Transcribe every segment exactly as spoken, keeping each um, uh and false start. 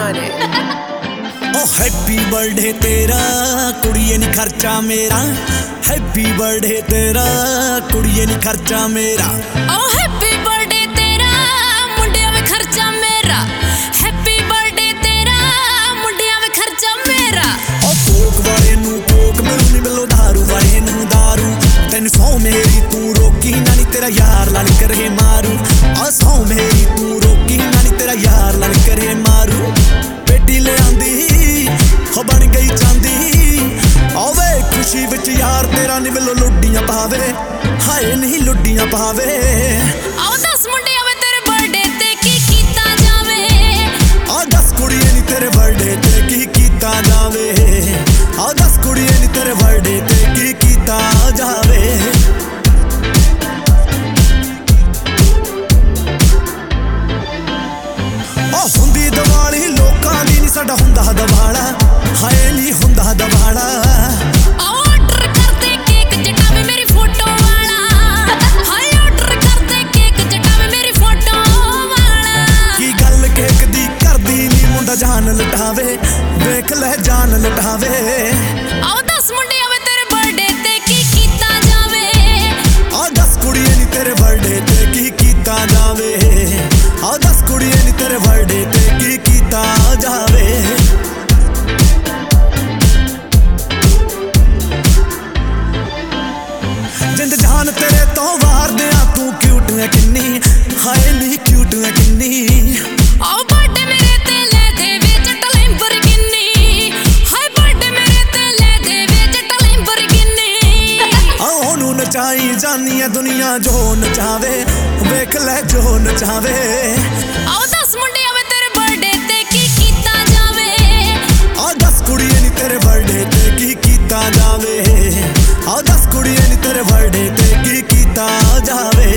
on it. ओ happy birthday तेरा कुड़िए नी खर्चा मेरा, हैप्पी बर्थडे तेरा कुड़िए नी खर्चा मेरा। ओ हैप्पी बर्थडे तेरा मुंडिया वे खर्चा मेरा, हैप्पी बर्थडे तेरा मुंडिया वे खर्चा मेरा। ओ कोक वाले नू कोक मिलू नी मिलो दारू वाले नू दारू, तेन सौ मेरी तू रोकी ना नी तेरा यार लाल करे मारू। आ सौ मेरी तू रोकी ना नी तेरा यार लाल करे मारू। बेटी ले आंदी हो बन गई चांदी, आवे खुशी विच यार तेरा नी मिलो लुड्डियां पावे, हाय नहीं लुड्डियां पावे। आओ दस मुंडिया वे तेरे बर्थडे ते की कीता जावे, आ दस कुड़िए नी तेरे बर्थडे ते की कीता जावे, आ दस कुड़िए नी तेरे बर्थडे ते की कीता जावे। आ हुंदी दिवाली लोकां दी नी साडा हुंदा दिवाला, हाय नी हुंदा दिवाला। आओ ऑर्डर कर दे केक जटावे मेरी फोटो वाला, हाय ऑर्डर कर दे केक जटावे मेरी फोटो वाला। की गल केक दी करदी नी मुंडा जान लटावे, वेख ले जान लटावे। आओ दस मुंडिया वे तेरे बर्थडे ते की कीता जावे, आ दस कुड़िए नी तेरे बर्थडे ते की कीता जावे, आ दस कुड़िए नी तेरे बर्थडे ते की कीता जावे। जिंद जान तेरे तो वार दिया तू क्यूट है किन्नी, हाय नी क्यूट है किन्नी। आओ बर्थडे मेरे ते ले दे विच टलैम्बोर्गिनी, हाय बर्थडे मेरे ते ले दे विच टलैम्बोर्गिनी। आ ओनू नचाई जानी है दुनिया जो नचावे, वेख ले जो नचावे। आओ दस मुंडिया वे तेरे बर्थडे ते की कीता जावे, आ दस कुड़िए नी तेरे बर्थडे ते की कीता जावे, आ दस कुड़िए नी तेरे बर्थडे ते की कीता जावे।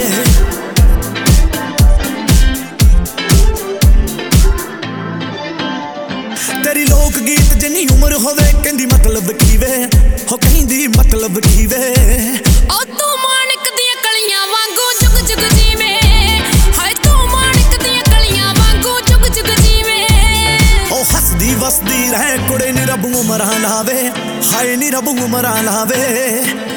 तेरी लोक गीत जिन्नी उम्र होवे कहंदी मतलब की वे, हो कहंदी मतलब की वे। ओ तू माणिक दियां कलियां वांगू जुग जुग जीवे, हाय तू माणिक दियां कलियां वांगू जुग जुग जीवे। ओ हसदी वसदी रहे कुड़े नी रब उमरां लावे, हाय नी रब उमरां लावे।